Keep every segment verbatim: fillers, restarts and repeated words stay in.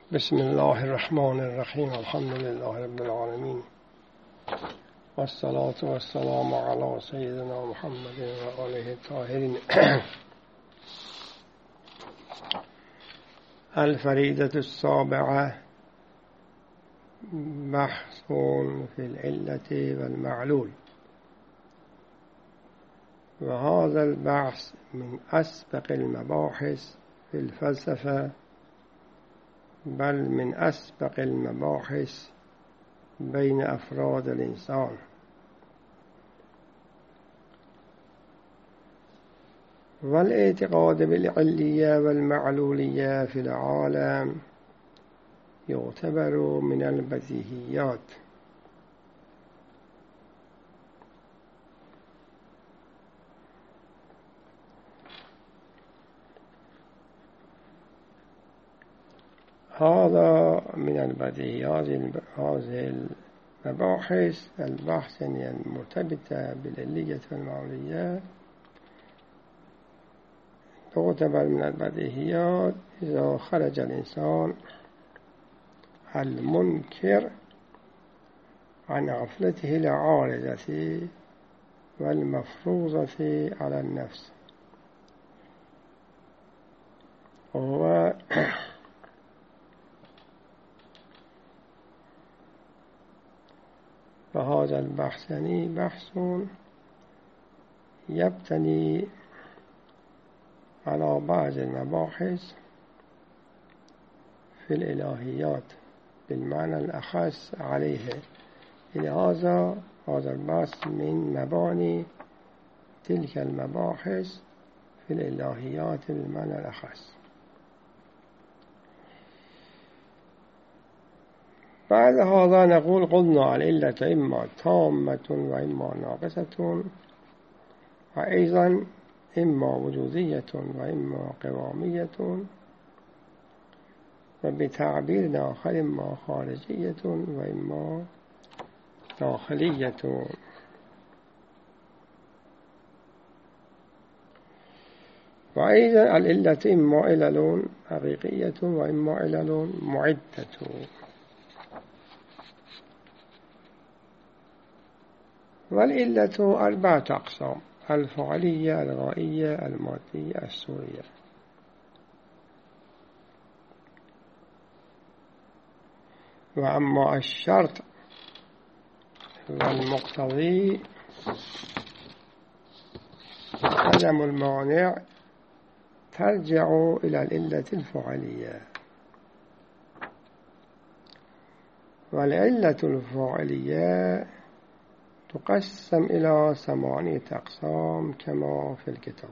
بسم الله الرحمن الرحیم. الحمد لله رب العالمین والصلاة والسلام علی سیدنا محمد و آله الطاهرین. الفریضة السابعة بحث في العلة والمعلول. وهذا البحث من أسبق المباحث في الفلسفة، بل من أسبق المباحث بين أفراد الإنسان. والاعتقاد بالعلية والمعلولية في العالم يعتبر من البديهيات. هذا من البديهيات. هذه المباحث البحث المرتبطة بالعلية والمعلولية تعتبر من البديهيات إذا خرج الإنسان المنكر عن غفلته العارضة والمفروضة على النفس، وهو فهذا البحث يعني بحث يبتني على بعض المباحث في الإلهيات بالمعنى الأخص عليه. لهذا هذا البحث من مباني تلك المباحث في الإلهيات بالمعنى الأخص. بعد هذا نقول قلنا العلة إما تامة وإما ناقصة، وأيضا إما وجودية وإما قوامية، وبتعبير آخر إما خارجية وإما داخلية. وأيضا العلة إما علل حقيقية وإما علل معدة. والعلة أربعة أقسام: الفعلية، الغائية، المادية، السورية. وأما الشرط والمقتضي عدم المانع ترجع إلى العلة الفعلية. والعلة الفعلية تقسم إلى ثمانية أقسام كما في الكتاب.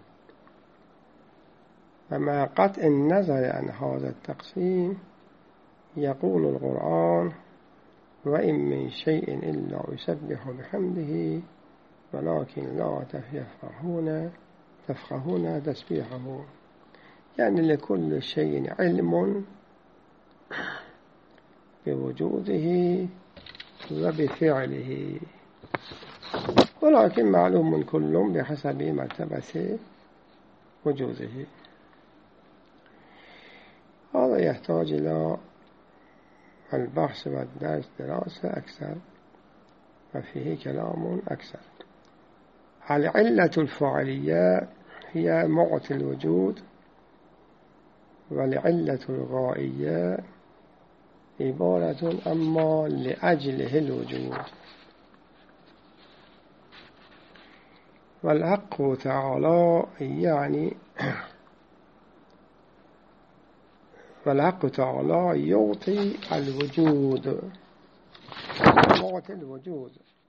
ومع قطع النظر عن هذا التقسيم يقول القرآن: وإن من شيء إلا يسبح بحمده ولكن لا تفقهون تفقهون تسبيحه. يعني لكل شيء علم بوجوده وبفعله، ولكن معلوم كل بحسب مرتبة وجوده. هذا يحتاج إلى البحث والدرس دراسة أكثر، وفيه كلام أكثر. العلة الفعلية هي معطي الوجود، والعلة الغائية عبارة أما لأجله الوجود. والحق تعالى يعني والحق تعالى يعطي الوجود، معطي الوجود،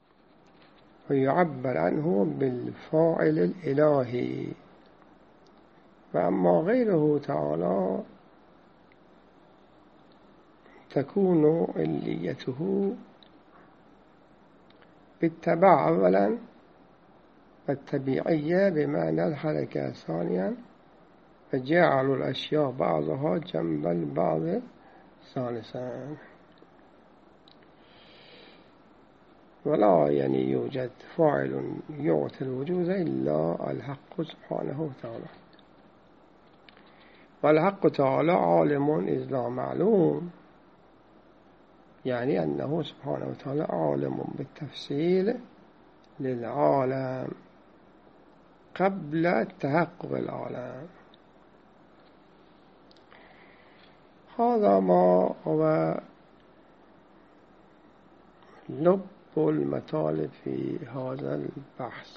ويعبر عنه بالفاعل الإلهي. وأما غيره تعالى تكون عليته بالتبع أولا، والتبعية بمعنى الحركة ثانيا، فجعلوا الأشياء بعضها جنب البعض ثالثا. ولا يعني يوجد فاعل يعطي الوجود إلا الحق سبحانه وتعالى. والحق تعالى عالم إذ لا معلوم، يعني أنه سبحانه وتعالى عالم بالتفصيل للعالم قبل تحقق العالم. هذا ما هو لب المطالب في هذا البحث.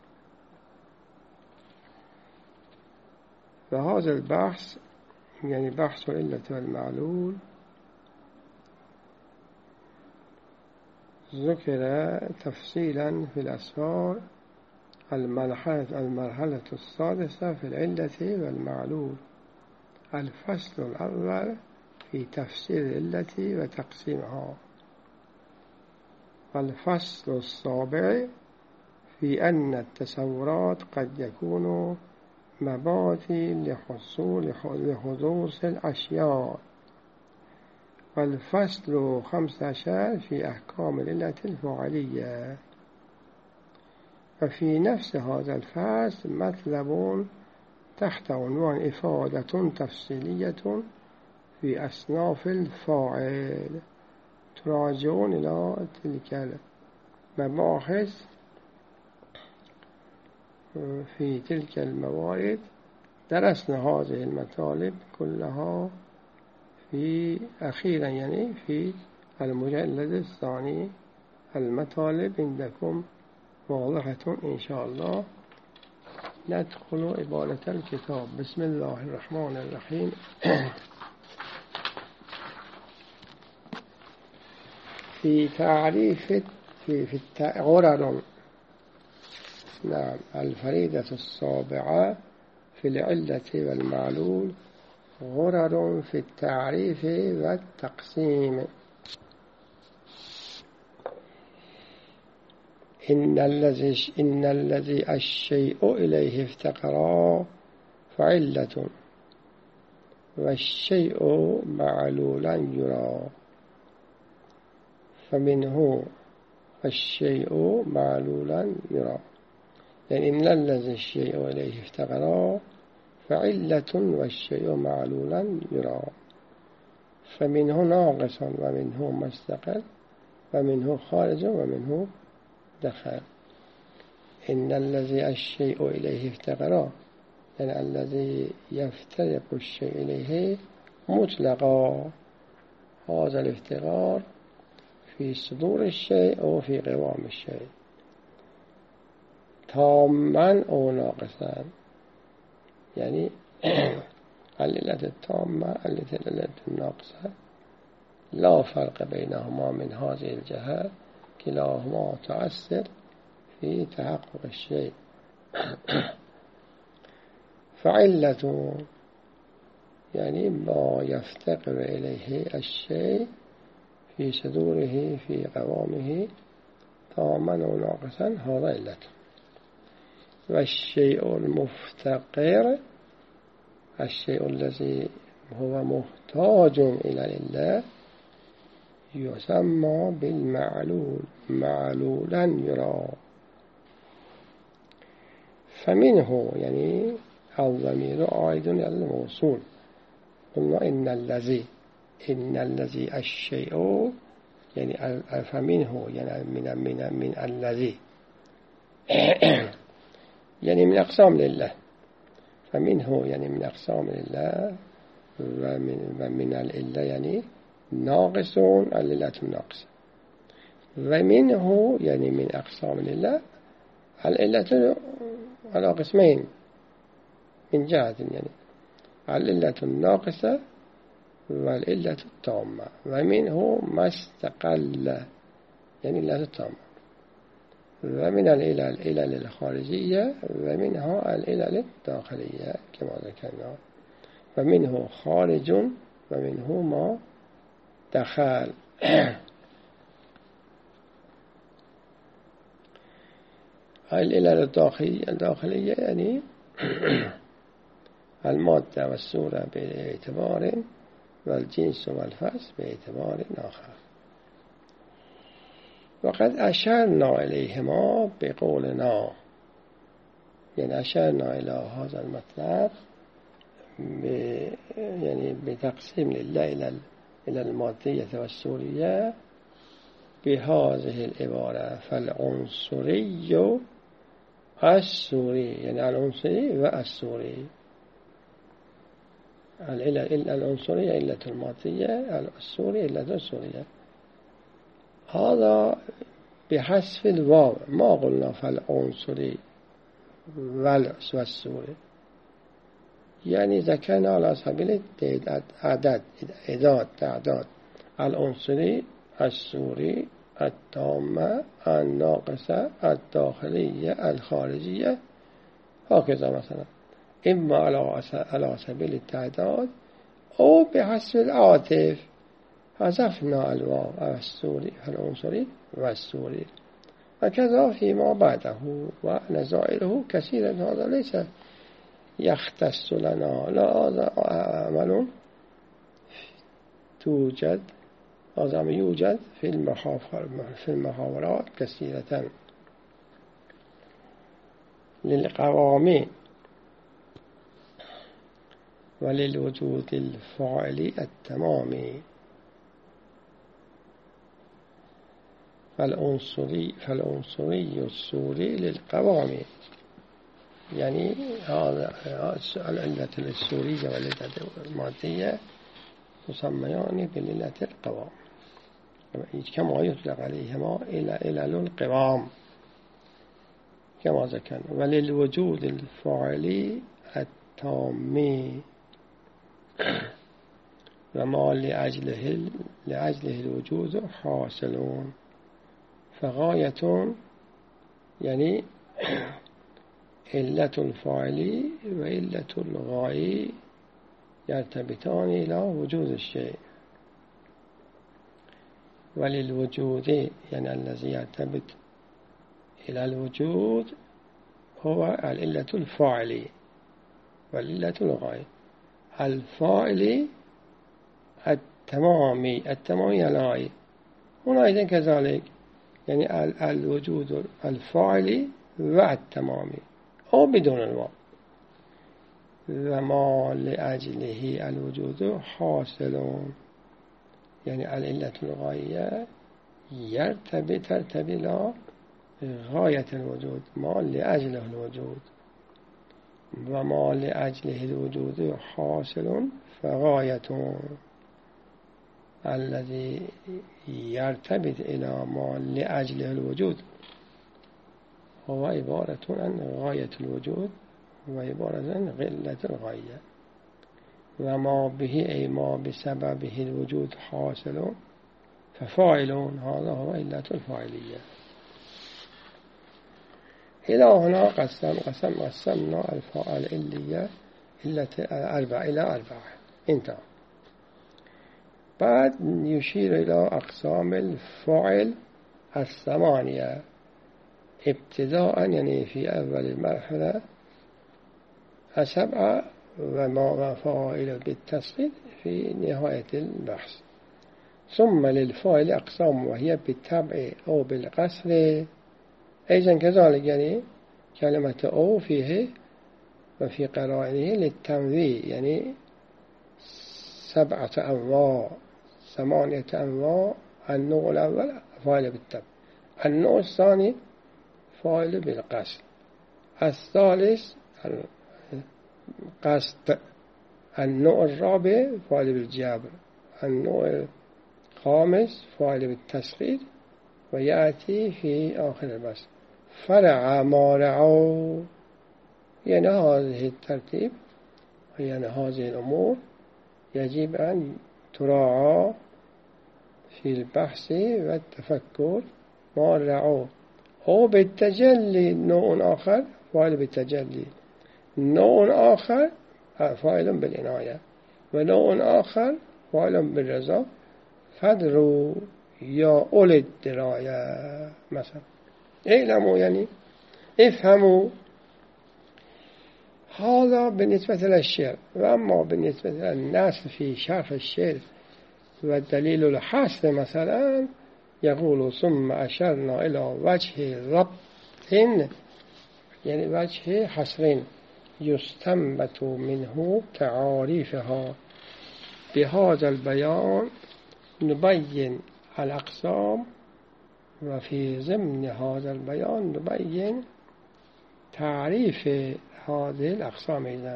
فهذا البحث يعني بحث العلة والمعلول ذكر تفصيلا في الأسفار المرحلة, المرحلة السادسة في العلة والمعلول. الفصل الأول في تفسير العلة وتقسيمها، والفصل السابع في أن التصورات قد يكون مبادئ لحصول لحدوث الأشياء، والفصل خمسة عشر في أحكام العلة الفعلية. وفي نفس هذا الفصل مطلب تحت عنوان إفادة تفصيلية في أصناف الفاعل. تراجعون إلى تلك المباحث في تلك الموارد. درسنا هذه المطالب كلها في أخيرا يعني في المجلد الثاني. المطالب عندكم واضحة إن شاء الله. ندخل إبانة الكتاب. بسم الله الرحمن الرحيم. في تعريف في في غرر. نعم. الفريدة السابعة في العلة والمعلول غرر في التعريف والتقسيم. إن الذي إن الذي الشيء إليه افتقر فعلة، والشيء معلولا يرى. فمنه الشيء معلولا يرى، يعني إن الذي الشيء إليه افتقر فعلة والشيء معلولا يرى. فمنه ناقص ومنه مستقل ومنه خارج ومنه دخل. إن الذي الشيء إليه افتقر يعني الذي يفترق الشيء إليه مطلقا. هذا الافتقار في صدور الشيء أو في قوام الشيء، تاما أو ناقصا. يعني العلة التامة العلة الناقصة لا فرق بينهما من هذه الجهة، كلاهما تؤثر في تحقق الشيء. فعلة يعني ما يفتقر إليه الشيء في صدوره في قوامه تاما أو ناقصا، هذا علة. والشيء المفتقر الشيء الذي هو محتاج إلى العلة يسمى بالمعلول، معلولا يرى. فمنه يعني الضمير عائد إلى الموصول. قلنا إن الذي إن الذي الشيء يعني فمنه يعني من من من الذي يعني من أقسام لله. فمنه يعني من أقسام لله، ومن, ومن الإله يعني ناقص العلة الناقصة. ومنه يعني من أقسام لله العلة على قسمين من جهة، يعني العلة الناقصة والعلة التامة. ومنه ما استقل يعني العلة التامة. ومن العلل العلل الخارجية، ومنها العلل الداخلية كما ذكرنا. ومنه خارج ومنه ما دخل. العلل الداخلية يعني المادة والصورة باعتبار، والجنس والفصل باعتبار آخر. وقد أشرنا إليهما بقولنا، يعني أشرنا إلى هذا المطلب يعني بتقسيم لله إلى إلى المادية والسورية بهذه العبارة: فالعنصري السوري، يعني العنصري والسوري. العنصرية علة المادية، السوري علة السورية. هذا بحذف الواو، ما قلنا فالعنصري والسوري. يعني إذا كان على سبيل العدد إعداد تعداد العنصري السوري التامة الناقصة الداخلية الخارجية هكذا مثلا، إما على سبيل التعداد أو بحذف العاطف، حذفنا الواو السوري العنصري والسوري. وكذا فيما بعده ونزائره كثيرا. هذا ليس يختص لنا، لا، هذا عمل توجد هذا يوجد في في المحاورات كثيرة. للقوام وللوجود الفاعل التمامي. فالعنصري فالعنصري السوري للقوام، يعني هذا العلة السورية والعلة المادية تسميان بالعلة القوام، كما يطلق عليهما إلى إلى القوام كما ذكرنا. وللوجود الفاعل التام وما لأجله لأجله الوجود حاصلون. فغاية يعني علة الفاعل وعلة الغاية يرتبطان إلى وجود الشيء. وللوجود يعني الذي يرتبط إلى الوجود هو العلة الفاعل والعلة الغاية. الفاعل التمامي، التمامي الغاية. هنا أيضا كذلك، يعني الوجود الفاعل والتمامي أو بدون الواو. وما لأجله الوجود حاصل، يعني العلة الغاية يرتبط ترتبط إلى غاية الوجود، ما لأجله الوجود. وما لأجله الوجود حاصل فغاية الذي يرتبط إلى ما لأجله الوجود هو عبارة عن غاية الوجود وعبارة عن علة الغاية. وما به أي ما بسببه الوجود حاصل ففاعلون، هذا هو علة الفاعلية. إلى هنا قسم قسم قسمنا العلية علة أربعة إلى أربعة، انتهى. بعد يشير إلى أقسام الفاعل الثمانية ابتداء، يعني في أول المرحلة سبعة وما فاعل بالتصغير في نهاية البحث. ثم للفاعل أقسام وهي بالتبع أو بالقصر أيضا كذلك، يعني كلمة أو فيه وفي قرائنه للتنويع، يعني سبعة أنواع ثمانية أنواع. النوع الأول فاعل بالتبع، النوع الثاني فاعل بالقصد، الثالث قصد، النوع الرابع فاعل بالجبر، النوع الخامس فاعل بالتصغير، ويأتي في آخر البحث فرع ما رعوا. يعني هذه الترتيب، يعني هذه الأمور يجب أن تراعى في البحث والتفكر. ما رعوا أو بالتجلي، نوع آخر فاعل بالتجلي، نوع آخر فاعل بالعناية، ونوع آخر فاعل بالرضا. فادروا يا أولي الدراية مثلا، اعلموا يعني افهموا. هذا بالنسبة للشعر. وأما بالنسبة للناس في شرح الشعر والدليل الحصر مثلا يقول ثم أشرنا إلى وجه ربط، يعني وجه حصر يستنبط منه تعاريفها. بهذا البيان نبين الأقسام، وفي ضمن هذا البيان نبين تعريف هذه الأقسام أيضا.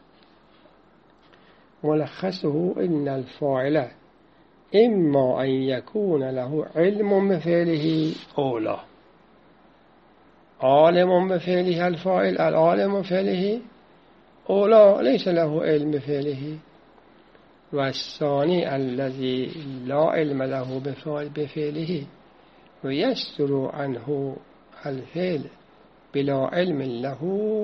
ملخصه إن الفاعل إما أن يكون له علم بفعله أو لا. عالم بفعله الفاعل، العالم بفعله، أو لا ليس له علم بفعله. والثاني الذي لا علم له بفعله ويستر عنه الفعل بلا علم له،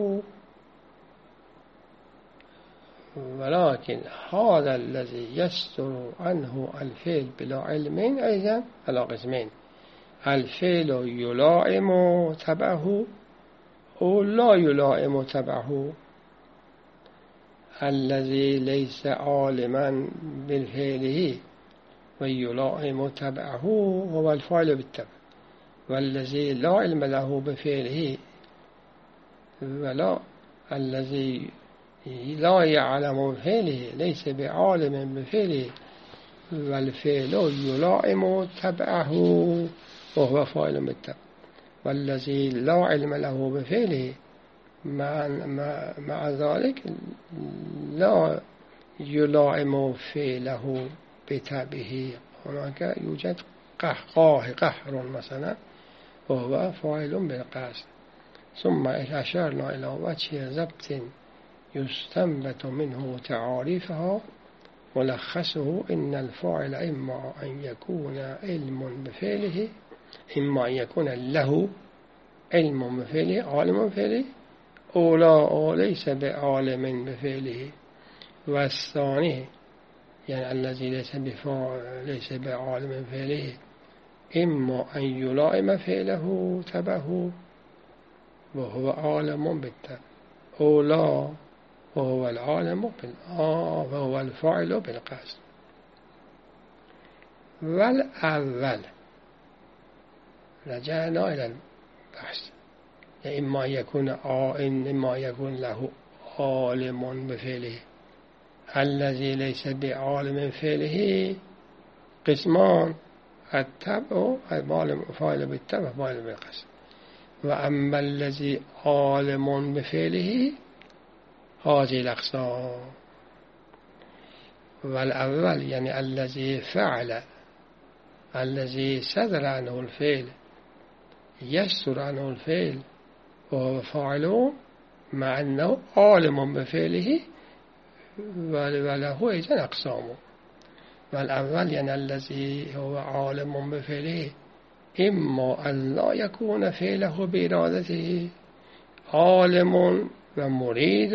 ولكن هذا الذي يستر عنه الفعل بلا علم أيضا على قسمين: الفعل يلائم تبعه أو لا يلائم تبعه. الذي ليس عالما بالفعله ويلائم تبعه هو الفاعل بالتبع، والذي لا علم له بفعله ولا الذي لا يعلم بفعله ليس بعالم بفعله، والفعل يلائم تبعه وهو فاعل بالتبع، والذي لا علم له بفعله مع, مع, مع ذلك لا يلائم فعله بتبعه. هناك يوجد قهقاه قهر مثلا وهو فاعل بالقصد. ثم أشرنا إلى وجه ضبط يستنبط منه تعاريفها. ملخصه إن الفاعل إما أن يكون علم بفعله، إما أن يكون له علم بفعله عالم بفعله، أو لا أو ليس بعالم بفعله. والثاني يعني الذي ليس بفاعل ليس بعالم بفعله إما أن يلائم فعله تبعه وهو عالم بالتبع، أو لا وهو العالم بالآه وهو الفاعل بالقصد. والأول رجعنا إلى البحث، إما يكون آئن إما يكون له عالم بفعله. الذي ليس بعالم بفعله قسمان: التبع فاعل بالتبع فاعل بالقصد. وأما الذي عالم بفعله هذه الأقسام. والأول يعني الذي فعل، الذي صدر عنه الفعل يستر عنه الفعل وهو فاعل مع أنه عالم بفعله وله أيضا أقسامه. والأول يعني الذي هو عالم بفعله إما أن لا يكون فعله بإرادته عالم ومريد،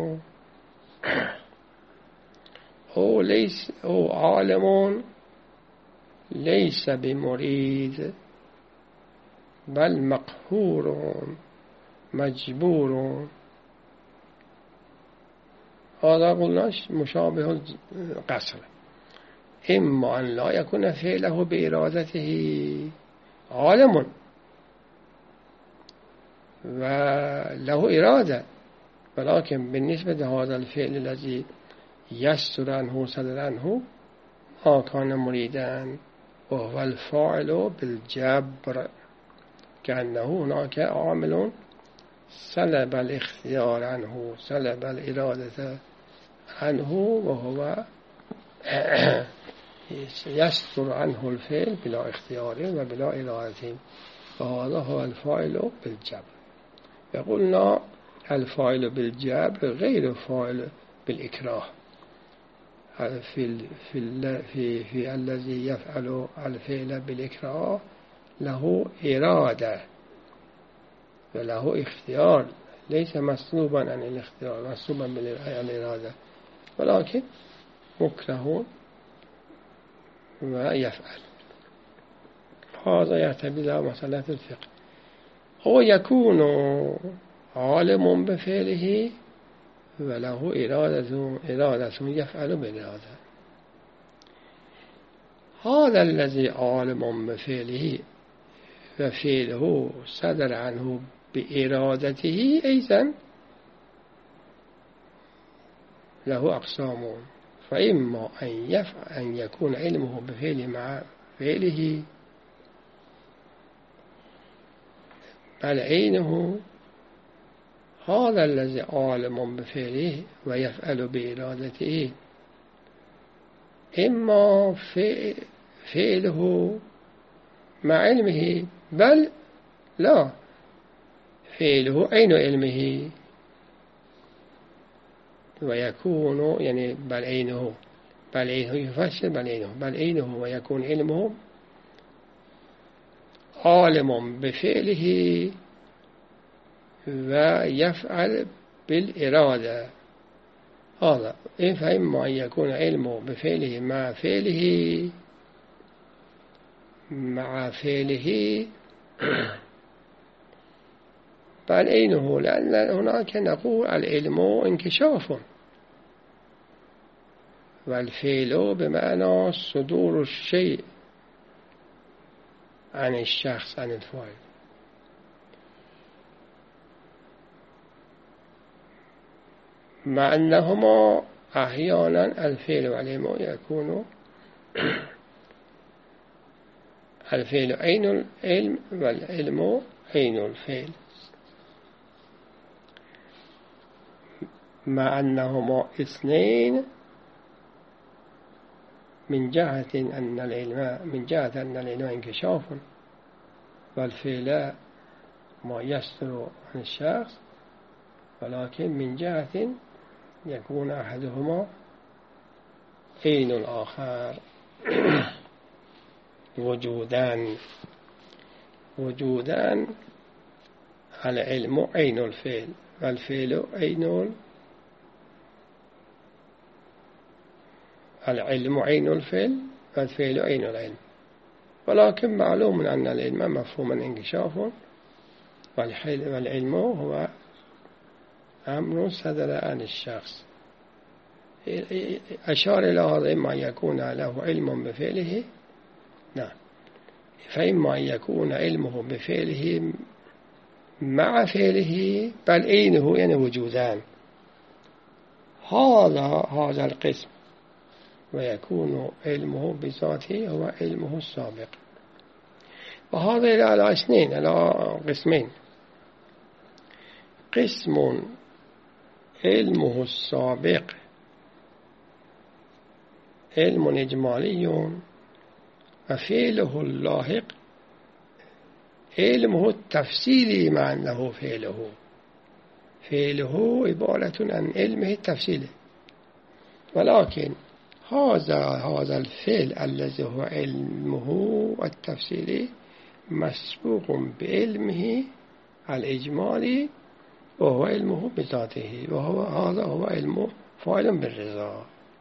أو ليس أو عالم ليس بمريد بل مقهور مجبور. هذا قلنا مشابه القصر. إما أن لا يكون فعله بإرادته عالم وله إرادة، ولكن بالنسبة لهذا الفعل الذي يستر عنه صدر عنه ما كان مريدا وهو الفاعل بالجبر، كأنه هناك عامل سلب الاختيار عنه سلب الإرادة عنه وهو يستر عنه الفعل بلا اختيار وبلا إرادة، وهذا هو الفاعل بالجبر. يقولنا الفاعل بالجبر غير فاعل بالإكراه. في, في, في, في الذي يفعل الفعل بالإكراه له إرادة وله اختيار، ليس مسلوبا عن الاختيار مسلوبا عن الإرادة، ولكن مكره ويفعل. هذا يعتبر مسألة الفقه. هو يكون عالم بفعله وله إرادة إرادة يفعل بالإرادة. هذا الذي عالم بفعله وفعله صدر عنه بإرادته أيضا له أقسام، فإما أن, يفعل أن يكون علمه بفعله مع فعله بل عينه هذا الذي عالم بفعله ويفعل بإرادته، إما فعله مع علمه بل لا فعله عين علمه ويكون يعني بل عينه بل عينه يفسر بل عينه بل عينه ويكون علمه عالم بفعله ويفعل بالإرادة. هذا فإما أن يكون علمه بفعله مع فعله مع فعله بل عينه، لأن هناك نقول العلم انكشاف والفعل بمعنى صدور الشيء عن الشخص عن الفاعل، مع أنهما أحيانا الفعل والعلم يكون الفعل عين العلم والعلم عين الفعل، مع أنهما اثنين من جهة أن العلم من جهة أن العلم انكشاف والفعل ما يصدر عن الشخص، ولكن من جهة يكون أحدهما عين الآخر وجودان وجودان العلم عين الفعل والفعل عين العلم عين الفعل والفعل عين العلم، ولكن معلوم أن العلم مفهوم انكشاف والعلم هو أمر صدر عن الشخص. أشار إلى هذا إما أن يكون له علم بفعله نعم فإما أن يكون علمه بفعله مع فعله بل عينه يعني وجودان، هذا هذا القسم ويكون علمه بذاته هو علمه السابق. وهذا على اثنين على قسمين، قسم علمه السابق علم إجمالي وفعله اللاحق علمه التفصيلي مع أنه فعله فعله عبارة عن علمه التفصيلي، ولكن هذا هذا الفعل الذي هو علمه التفصيلي مسبوق بعلمه الإجمالي وهو علمه بذاته، وهو هذا هو علمه فاعل بالرضا،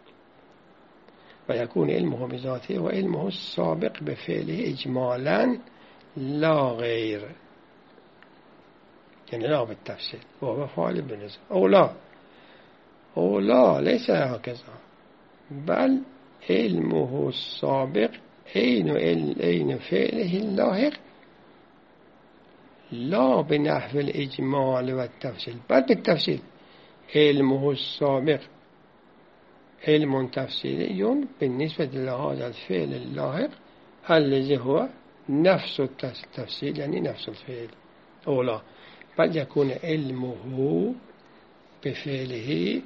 ويكون علمه بذاته وعلمه السابق بفعله إجمالا لا غير، يعني لا بالتفصيل وهو فاعل بالرضا أو لا أو لا ليس هكذا، بل علمه السابق عين عين فعله اللاحق لا بنحو الإجمال والتفصيل بل بالتفصيل. علمه السابق علم تفصيلي بالنسبة لهذا الفعل اللاحق الذي هو نفس التفصيل يعني نفس الفعل أو لا، بل يكون علمه بفعله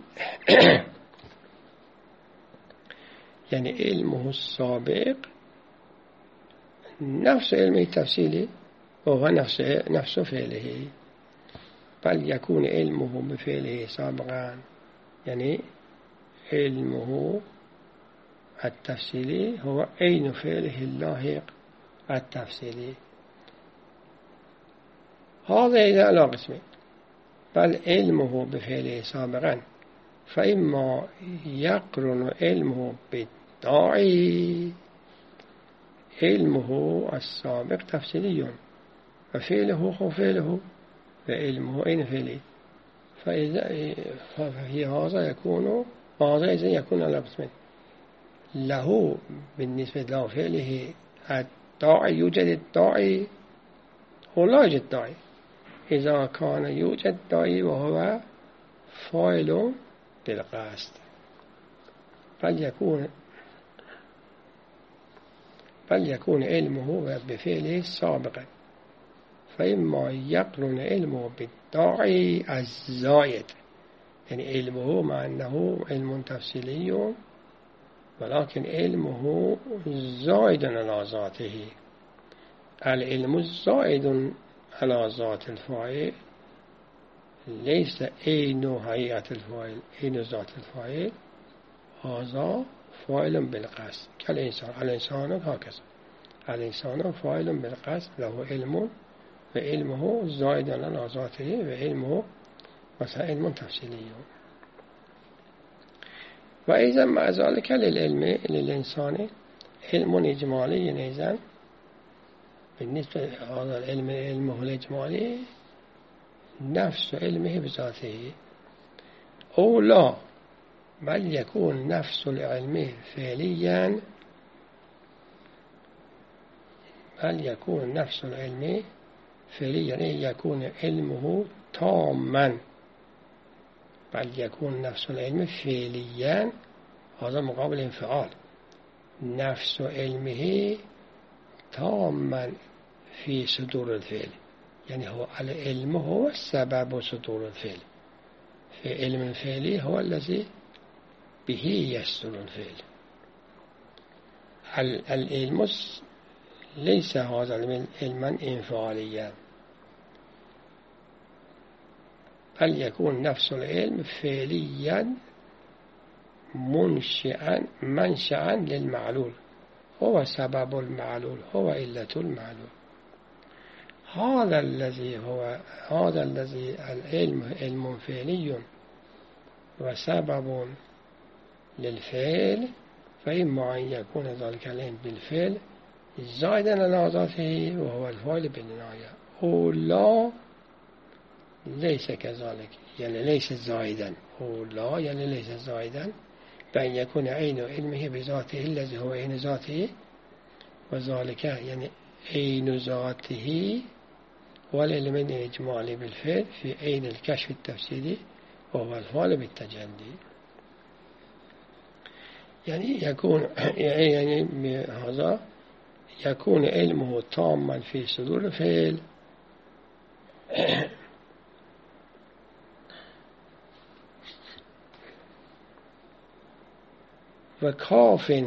يعني علمه السابق نفس علمه التفصيلي وهو نفس نفس فعله، بل يكون علمه بفعله سابقا يعني علمه التفصيلي هو عين فعله اللاحق التفصيلي. هذا إذا على قسمين، بل علمه بفعله سابقا فإما يقرن علمه بالداعي علمه السابق تفصيلي وفعله هو فعله وعلمه عين فعله، فإذا ففي هذا يكون هذا إذا يكون على قسمين، له بالنسبة له فعله الداعي يوجد الداعي ولا يوجد داعي، إذا كان يوجد داعي وهو فاعل بالقصد بل يكون بل يكون علمه بفعله سابقا، فإما يقرن علمه بالداعي الزائد، يعني علمه مع أنه علم تفصيلي ولكن علمه زائد على ذاته. العلم الزائد على ذات الفاعل ليس عين هيئة الفاعل، عين ذات الفاعل، هذا فاعل بالقصد كالإنسان. الإنسان هكذا، الإنسان فاعل بالقصد له علم وعلمه زائد على ذاته وعلمه مثلا علم تفصيلي. وإذا مع ذلك للعلم للإنسان علم إجمالي أيضا، بالنسبة لهذا العلم علمه الإجمالي نفس علمه بذاته، أو لا بل يكون نفس العلم فعليا، بل يكون نفس العلم فعليا يكون علمه تاما، بل يكون نفس العلم فعليا، هذا مقابل انفعال، نفس علمه تاما في صدور الفعل، يعني هو العلم هو سبب صدور الفعل، في علم الفعل هو الذي به يصدر الفعل. العلم ليس هذا العلم علما انفعاليا، بل يكون نفس العلم فعليا منشئا منشأ للمعلول، هو سبب المعلول، هو علة المعلول. هذا الذي هو هذا الذي العلم علم فعلي وسبب للفعل، فإما أن يكون ذلك العلم بالفعل زائدا على ذاته وهو الفاعل بالنهاية، أو لا ليس كذلك، يعني ليس زائدا، أو لا يعني ليس زائدا، بأن يكون عين علمه بذاته الذي هو عين ذاته، وذلك يعني عين ذاته والعلم الإجمالي بالفعل في عين الكشف التفسيري وهو الفعل بالتجلي. يعني يكون يعني هذا يكون علمه تاما في صدور الفعل وكاف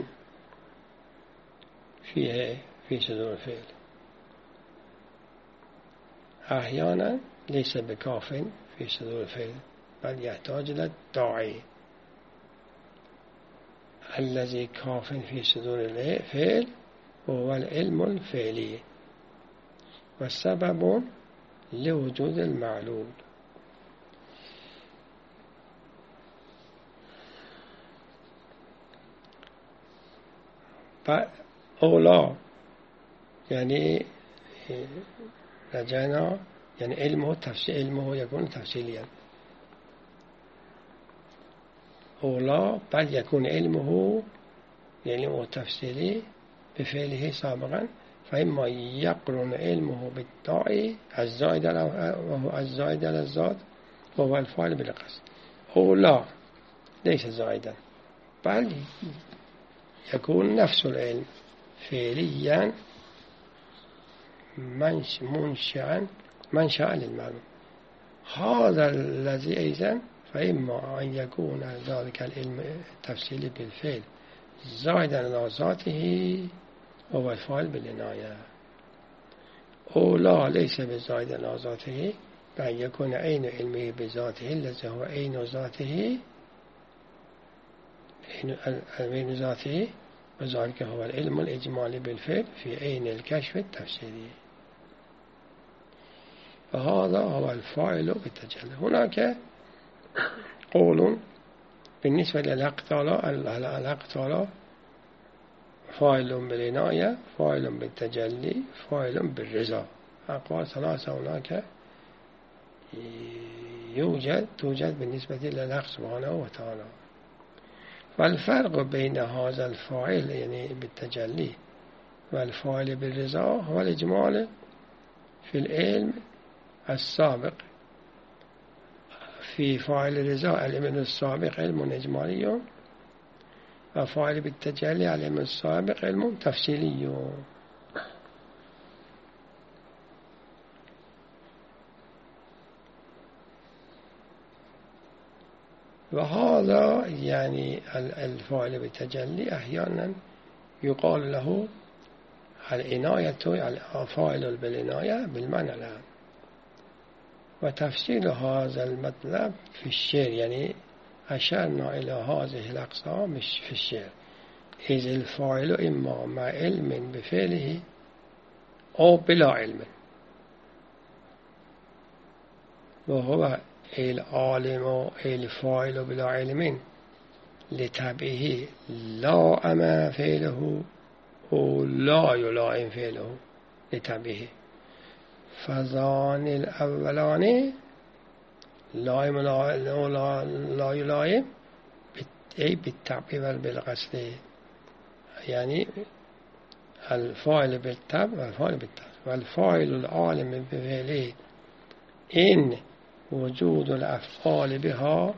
فيه في صدور الفعل، أحيانا ليس بكاف في صدور الفعل بل يحتاج إلى الداعي الذي كاف في صدور الفعل وهو العلم الفعلي والسبب لوجود المعلول. أولا يعني رجعنا يعني علمه تفسير علمه يكون تفصيليا، أولا بل يكون علمه يعني تفسيري بفعله سابقا، فإما يقرن علمه بالداعي الزائد وهو الزائد على الذات وهو الفاعل بالقصد، أولا ليس زائدا بل يكون نفس العلم فعليا منشأ منشأ للمعلوم. هذا الذي أيضا فإما أن يكون ذلك العلم التفصيلي بالفعل زائدا على ذاته وهو الفاعل بالعناية، أو لا ليس بزائد على ذاته بأن يكون عين علمه بذاته الذي هو عين ذاته عين ذاته وذلك هو العلم الإجمالي بالفعل في عين الكشف التفسيري، فهذا هو الفاعل بالتجلي. هناك قول بالنسبة للحق تعالى، الحق تعالى فاعل بالعناية، فاعل بالتجلي، فاعل بالرضا، أقوال ثلاثة هناك يوجد توجد بالنسبة للحق سبحانه وتعالى. والفرق بين هذا الفاعل يعني بالتجلي والفاعل بالرضا هو الإجمال في العلم السابق. في فاعل الرضا العلم السابق علم إجمالي و فاعل بالتجلی علم السابق علم تفصیلی. وهذا يعني الفاعل بالتجلي أحيانا يقال له العناية الفاعل بالعناية بالمعنى العام. وتفصيل هذا المطلب في الشعر يعني أشرنا إلى هذه الأقسام في الشعر، إذ الفاعل إما مع علم بفعله أو بلا علم، وهو العالم الفاعل بلا علم لتبعه لا أما فعله أو لا يلائم فعله لتبعه. فذان الأولان لائم لا يلائم أي بالتبع والبالقصد، يعني الفاعل بالتبع والفاعل بالتبع. والفاعل العالم بفعله إن وجود الأفعال بها،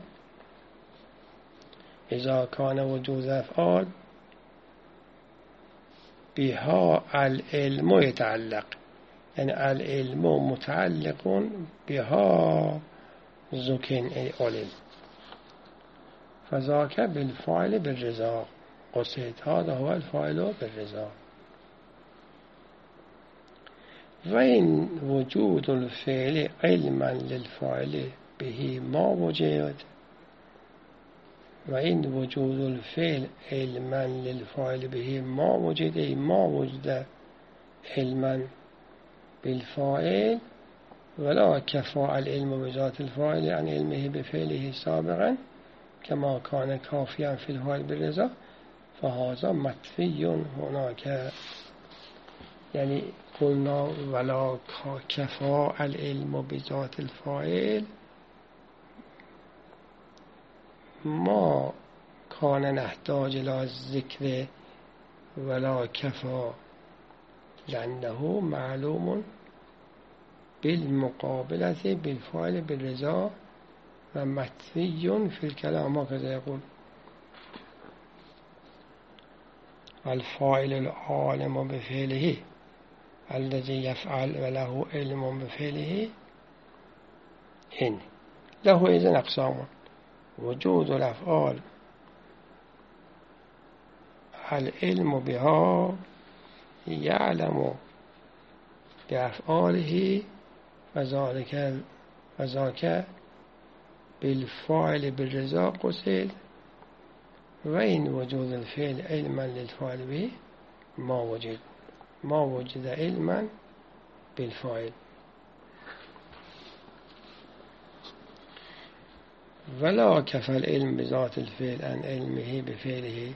إذا كان وجود الأفعال بها العلم يتعلق، يعني العلم متعلق بها ذكر أي علم، فذاك بالفاعل بالرضا قصد. هذا هو الفاعل بالرضا. وإن وجود الفعل علما للفاعل به ما وجد، وإن وجود الفعل علما للفاعل به ما وجد أي ما وجد علما بالفاعل، ولا كفى العلم بذات الفاعل عن علمه بفعله سابقا كما كان كافيا في الفاعل بالرضا، فهذا مطفي هناك. يعني قلنا ولا كفى العلم بذات الفاعل ما كان نحتاج إلى الذكر ولا كفى، لأنه معلوم بالمقابلة بالفاعل بالرضا ومطفي في الكلام. هكذا يقول الفاعل العالم بفعله الذي يفعل وله علم بفعله إن له إذن أقسام: وجود الأفعال العلم بها يعلم بأفعاله وذلك وذاك بالفاعل بالرضا قصد. وإن وجود الفعل علما للفاعل به ما وجد ما وجد علما بالفاعل. ولا كفى العلم بذات الفعل عن علمه بفعله،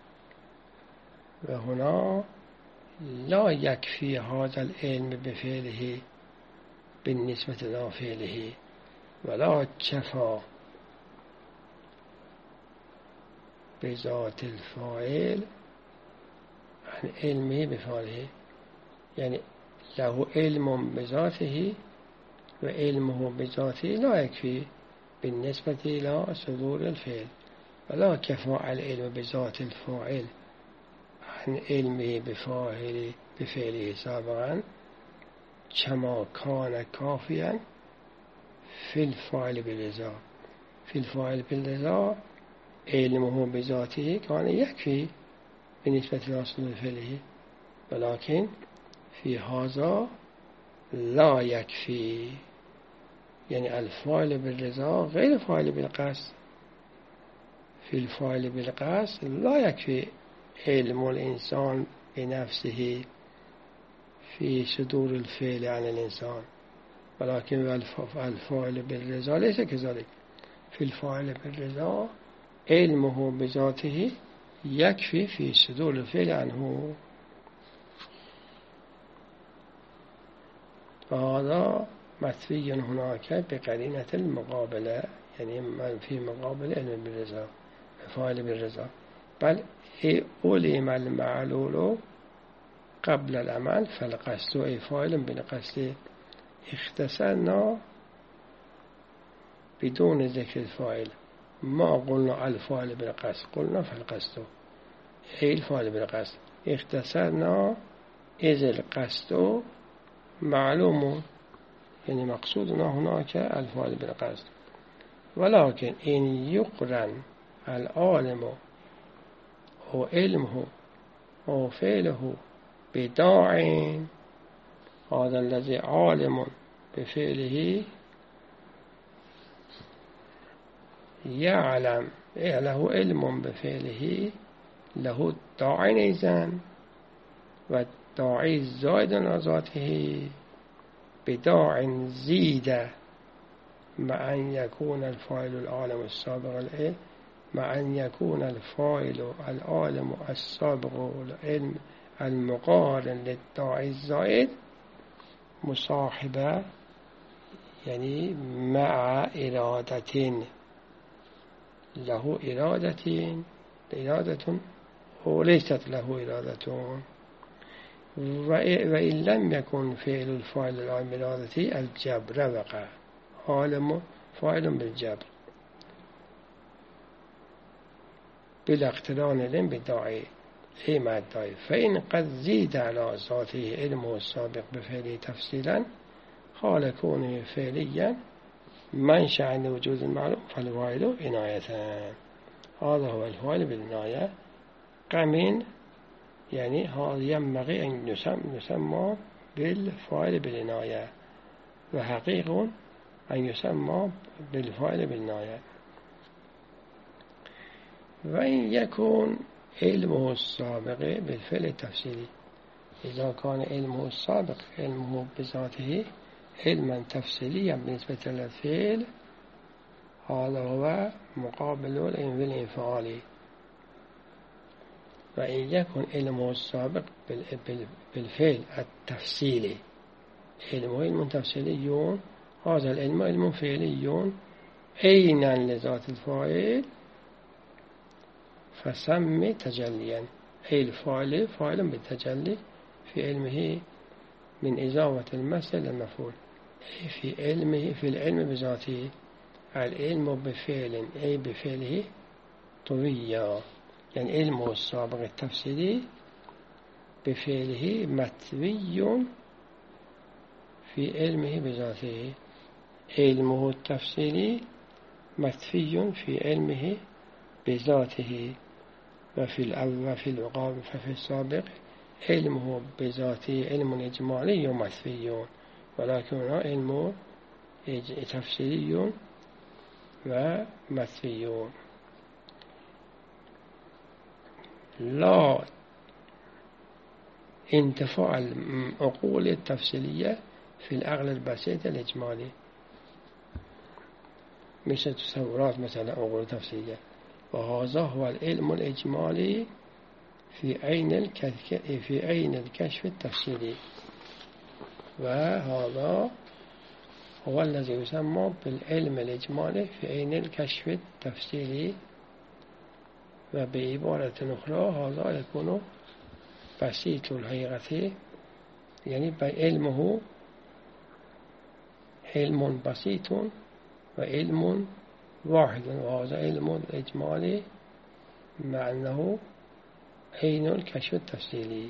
وهنا لا يكفي هذا العلم بفعله بالنسبة إلى فعله، ولا كفى بذات الفاعل عن علمه بفعله، يعني له علم بذاته وعلمه بذاته لا يكفي بالنسبة إلى صدور الفعل. ولا كفى العلم بذات الفاعل عن علمه بفاعله بفعله سابقا كما كان كافيا في الفاعل بالرضا. في الفاعل بالرضا علمه بذاته كان يكفي بالنسبة إلى صدور فعله، ولكن في هذا لا يكفي، يعني الفاعل بالرضا غير الفاعل بالقصد. في الفاعل بالقصد لا يكفي علم الإنسان بنفسه في صدور الفعل عن الإنسان، ولكن الفاعل بالرضا ليس كذلك. في الفاعل بالرضا علمه بذاته يكفي في صدور الفعل عنه. وهذا مطفي هناك بقرينة المقابلة، يعني في مقابل علم بالرضا فاعل بالرضا. بل علم المعلول قبل العمل فالقصد أي فاعل بالقصد. اختصرنا بدون ذكر الفاعل، ما قلنا الفاعل بالقصد، قلنا فالقصد. أي الفاعل بالقصد. اختصرنا إذ القصد معلوم، يعني مقصودنا هناك الفاعل بالقصد. ولكن إن يقرن العالم أو علمه أو فعله بداع، هذا الذي عالم بفعله يعلم له علم بفعله له داع إذن، والداعي زائد على ذاته بداع زيد مع أن يكون الفاعل العالم السابق العلم، مع أن يكون الفاعل العالم السابق العلم المقارن للداعي الزائد مصاحبة، يعني مع إرادة، له إرادة إرادة وليست له إرادة. وإن لم يكن فعل الفاعل العالم إرادة الجبر وقع، عالم فاعل بالجبر بلا اقتران العلم بالداعي أي مع الداعي. فإن قد زيد على ذاته علمه السابق بفعله تفصيلا حال كونه فعليا منشأ لوجود المعلوم فالفاعل عناية. هذا هو الفاعل بالعناية. قمين يعني هذا ينبغي أن يسمى بالفاعل بالعناية، وحقيق أن يسمى بالفاعل بالعناية. وإن يكون علمه السابق بالفعل التفصيلي، إذا كان علمه السابق علمه بذاته علما تفصيليا بالنسبة للفعل، هذا هو مقابل العلم بالانفعال. وإن يكن علمه السابق بالفعل التفصيلي علمه علم تفصيلي، هذا العلم علم فعلي عينا لذات الفاعل فسمي تجليا، أي الفاعل فاعل بالتجلي في علمه من إضافة المثل للمفعول، أي في علمه في العلم بذاته. العلم بفعل أي بفعله طويا، يعني علمه السابق التفصيلي بفعله متوي في علمه بذاته، علمه التفصيلي متفي في علمه بذاته. وفي الأول في العقاب ففي السابق علمه بذاته علم إجمالي ومتفي، ولكن علم تفصيلي ومتفي. لا انتفاع العقول التفصيلية في العقل البسيط الإجمالي، مثل تصورات مثلا عقول تفصيلية، وهذا هو العلم الإجمالي في عين الكشف في عين الكشف التفصيلي، وهذا هو الذي يسمى بالعلم الإجمالي في عين الكشف التفصيلي. وبعبارة أخرى هذا يكون بسيط الحقيقة، يعني علمه علم بسيط وعلم واحد، وهذا علم الإجمالي مع أنه عين الكشف التفصيلي.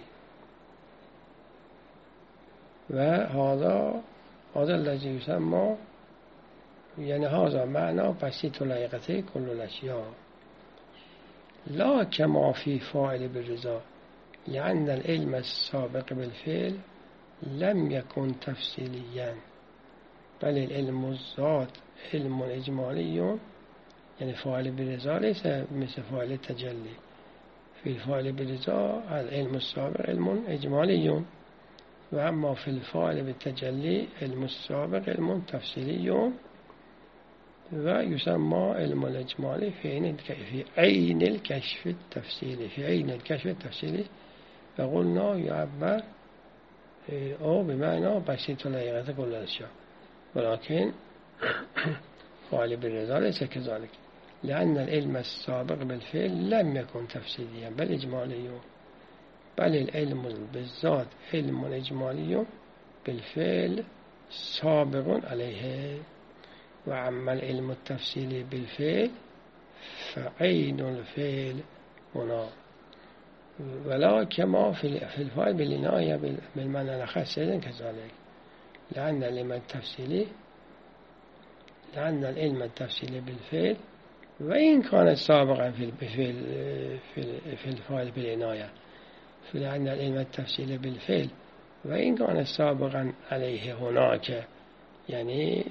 وهذا هذا الذي يسمى، يعني هذا معنى بسيط الحقيقة كل الأشياء، لا كما في فاعل بالرضا، لأن العلم السابق بالفعل لم يكن تفصيليا، بل العلم الذات علم إجمالي، يعني فاعل بالرضا ليس مثل فاعل التجلي. في الفاعل بالرضا العلم السابق علم إجمالي، وأما في الفاعل بالتجلي علم السابق علم تفصيلي، ويسمى علم الإجمالي في عين الكشف التفصيلي في عين الكشف التفصيلي. فقلنا يعبر أو بمعنى بسيط الحقيقة كل الأشياء، ولكن فاعل بالرضا ليس كذلك، لأن العلم السابق بالفعل لم يكن تفصيليا بل إجمالي، بل العلم بالذات علم إجمالي بالفعل سابق عليه. وأما العلم التفصيلي بالفعل فعين الفعل هنا، ولا كما في الفاعل بالعناية بالمعنى الأخص كذلك، لأن العلم التفصيلي لأن العلم التفصيلي بالفعل وإن كان سابقا في في في الفاعل بالعناية، لأن العلم التفصيلي بالفعل وإن كان سابقا عليه هناك يعني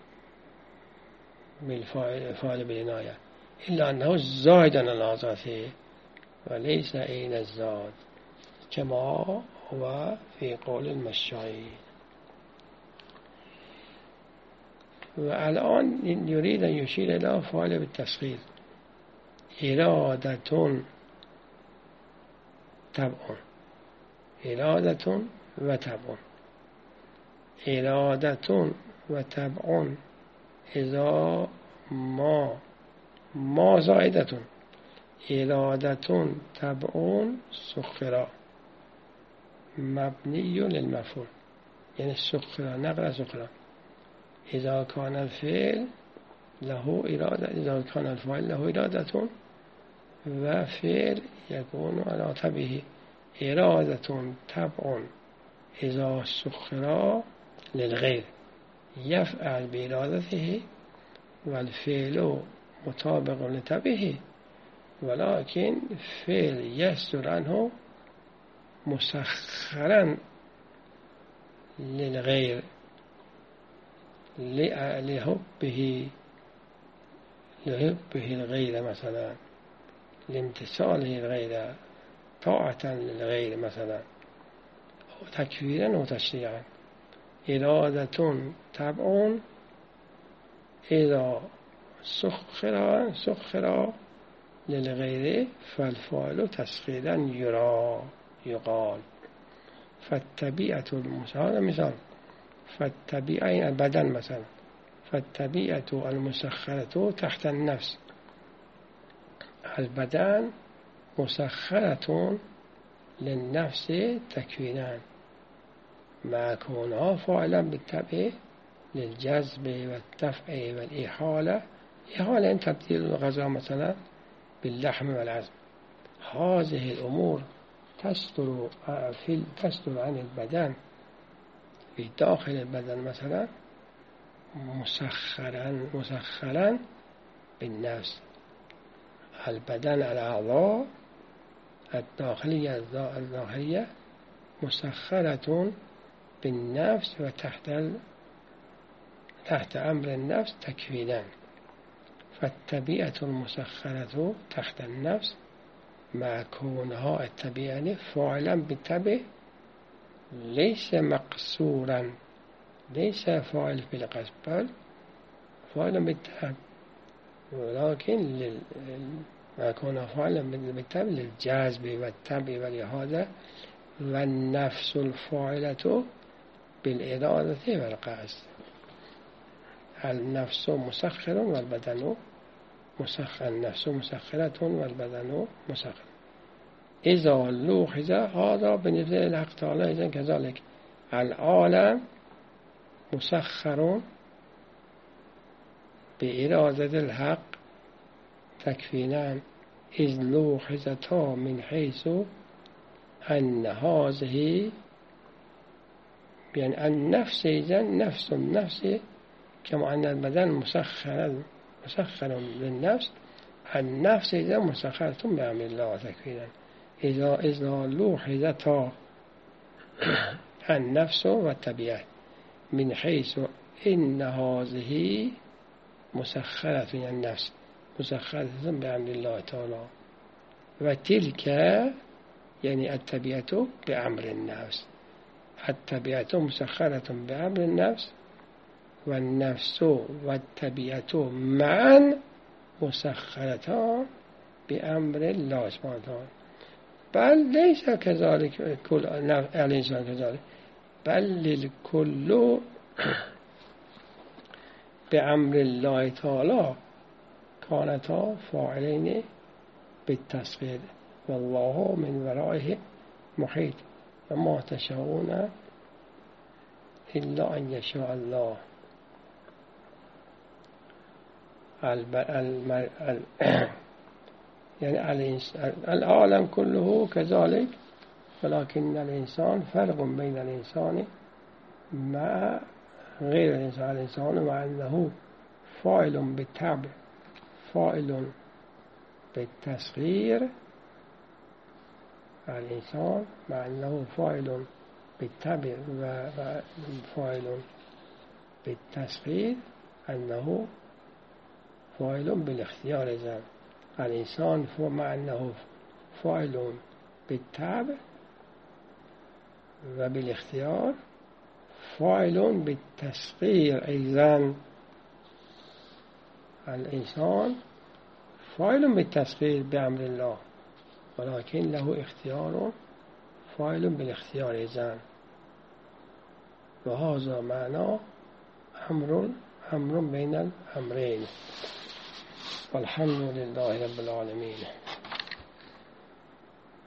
بالفاعل بالعناية، إلا أنه زائد على العاطفة وليس أين الزاد كما هو في قول المشاعر. والآن يريد أن يشير إلى فاعل بالتصغير، إرادة تبع، إرادة وتبع، إرادة وتبع إذا ما ما زائدة، إرادة تبع سخرة مبني للمفعول، يعني سخرة نقل سخرة إذا كان الفعل له إرادة، إذا كان الفاعل له إرادة وفعل يكون على تبعه، إرادة تبع إذا سخر للغير يفعل بإرادته والفعل مطابق لتبعه، ولكن فعل يصدر عنه مسخرا للغير لحبه لحبه الغير مثلا، لامتثاله الغير، طاعة للغير مثلا، أو تكفيرا أو تشريعا. إرادة تبع إذا سخر سخر للغير فالفعل تسخيرا يرى يقال. فالطبيعة المسخرة مثال، فالطبيعة البدن مثلا، فالطبيعة المسخرة تحت النفس، البدن مسخرة للنفس تكوينا مع كونها فاعلا بالطبع للجذب والدفع والإحالة، إحالة أن تبديل الغذاء مثلا باللحم والعظم. هذه الأمور تصدر في تصدر عن البدن في داخل البدن مثلا مسخرا مسخرا بالنفس، البدن الأعضاء الداخلية الظاهرية مسخرة بالنفس وتحت تحت أمر النفس تكوينا. فالطبيعة المسخرة تحت النفس مع كونها الطبيعة فاعلا بالطبع ليس مقصورا، ليس فاعل بالقصد بل فاعلا بالطبع، ولكن مع كونها فاعلا بالطبع للجذب والطبع والإحاطة، والنفس الفاعلة بالإرادة والقصد. النفس مسخر والبدن مسخر، النفس مسخرة والبدن مسخر. إذا لوحظ هذا بالنسبة للحق تعالى إذن كذلك، العالم مسخر بإرادة الحق تكفينا، إذ لوحظتا من حيث أن هذه يعني النفس إذن نفس النفس كما أن البدن مسخر مسخر للنفس، النفس إذا مسخرة بأمر الله تكوينا. إذا إذا لوحظتا النفس والطبيعة من حيث إن هذه مسخرة النفس مسخرة بأمر الله تعالى، وتلك يعني الطبيعة بأمر النفس، الطبيعة مسخرة بأمر النفس والنفس والطبيعة معا مسخرة بأمر الله سبحانه وتعالى. بل ليس كذلك كل الإنسان كذلك، بل للكل بأمر الله تعالى كانتا فاعلين بالتصغير، والله من ورائه محيط، وما تشاءون إلا أن يشاء الله. يعني العالم كله كذلك، ولكن الإنسان فرق بين الإنسان مع غير الإنسان. الإنسان مع أنه فاعل بالطبع، فاعل بالتصغير، الإنسان مع أنه فاعل بالطبع وفاعل بالتصغير أنه فاعل بالاختيار زن. الإنسان مع أنه فاعل بالطبع وبالاختيار فاعل بالتصغير أيضا. الإنسان فاعل بالتصغير بأمر الله، ولكن له اختيار فاعل بالاختيار أيضا. وهذا معنى أمر أمر بين الأمرين. والحمد لله رب العالمين.